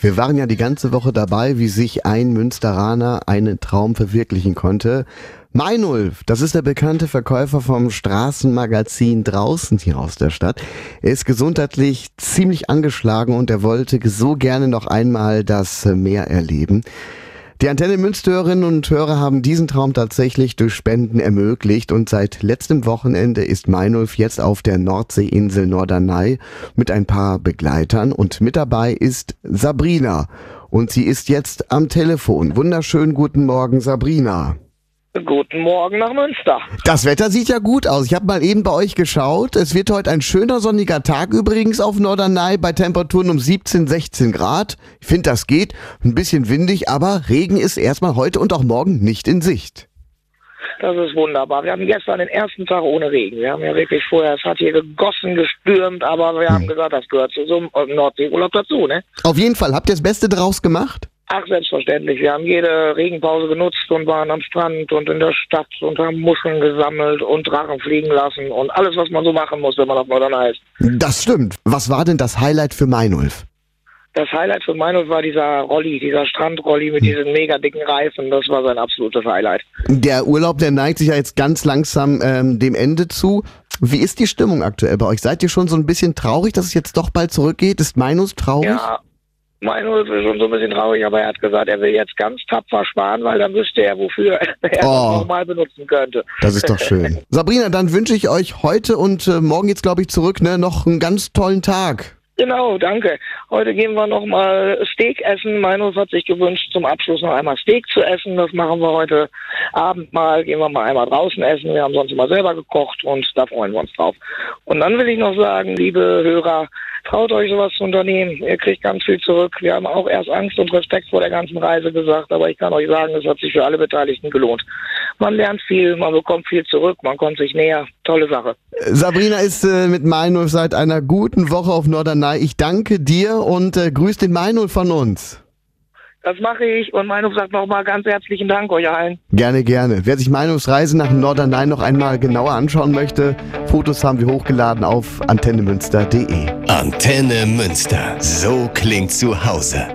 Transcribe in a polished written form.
Wir waren ja die ganze Woche dabei, wie sich ein Münsteraner einen Traum verwirklichen konnte. Meinulf, das ist der bekannte Verkäufer vom Straßenmagazin Draußen hier aus der Stadt. Er ist gesundheitlich ziemlich angeschlagen und er wollte so gerne noch einmal das Meer erleben. Die Antenne Münster-Hörerinnen und Hörer haben diesen Traum tatsächlich durch Spenden ermöglicht und seit letztem Wochenende ist Meinulf jetzt auf der Nordseeinsel Norderney mit ein paar Begleitern und mit dabei ist Sabrina und sie ist jetzt am Telefon. Wunderschönen guten Morgen, Sabrina. Guten Morgen nach Münster. Das Wetter sieht ja gut aus. Ich habe mal eben bei euch geschaut. Es wird heute ein schöner sonniger Tag übrigens auf Norderney bei Temperaturen um 17, 16 Grad. Ich finde, das geht. Ein bisschen windig, aber Regen ist erstmal heute und auch morgen nicht in Sicht. Das ist wunderbar. Wir hatten gestern den ersten Tag ohne Regen. Wir haben ja wirklich vorher, es hat hier gegossen, gestürmt, aber wir haben gesagt, das gehört zu so einem Nordseeurlaub dazu, ne? Auf jeden Fall. Habt ihr das Beste draus gemacht? Ach, selbstverständlich. Wir haben jede Regenpause genutzt und waren am Strand und in der Stadt und haben Muscheln gesammelt und Drachen fliegen lassen und alles, was man so machen muss, wenn man auf Norderney ist. Das stimmt. Was war denn das Highlight für Meinulf? Das Highlight für Meinulf war dieser Strandrolli mit diesen mega dicken Reifen. Das war sein absolutes Highlight. Der Urlaub, der neigt sich ja jetzt ganz langsam dem Ende zu. Wie ist die Stimmung aktuell bei euch? Seid ihr schon so ein bisschen traurig, dass es jetzt doch bald zurückgeht? Ist Meinulf traurig? Ja. Meinulf ist schon so ein bisschen traurig, aber er hat gesagt, er will jetzt ganz tapfer sparen, weil dann wüsste er, wofür er das nochmal benutzen könnte. Das ist doch schön. Sabrina, dann wünsche ich euch heute und morgen geht's, glaube ich, zurück, ne? Noch einen ganz tollen Tag. Genau, danke. Heute gehen wir nochmal Steak essen. Meinulf hat sich gewünscht, zum Abschluss noch einmal Steak zu essen. Das machen wir heute Abend mal. Gehen wir mal einmal draußen essen. Wir haben sonst immer selber gekocht und da freuen wir uns drauf. Und dann will ich noch sagen, liebe Hörer, traut euch sowas zu unternehmen. Ihr kriegt ganz viel zurück. Wir haben auch erst Angst und Respekt vor der ganzen Reise gesagt, aber ich kann euch sagen, es hat sich für alle Beteiligten gelohnt. Man lernt viel, man bekommt viel zurück, man kommt sich näher. Tolle Sache. Sabrina ist mit Meinulf seit einer guten Woche auf Norderney. Ich danke dir und grüß den Meinulf von uns. Das mache ich und Meinulf sagt nochmal ganz herzlichen Dank euch allen. Gerne, gerne. Wer sich Meinulfs Reise nach Norderney noch einmal genauer anschauen möchte, Fotos haben wir hochgeladen auf antennemünster.de. Antenne Münster. So klingt zu Hause.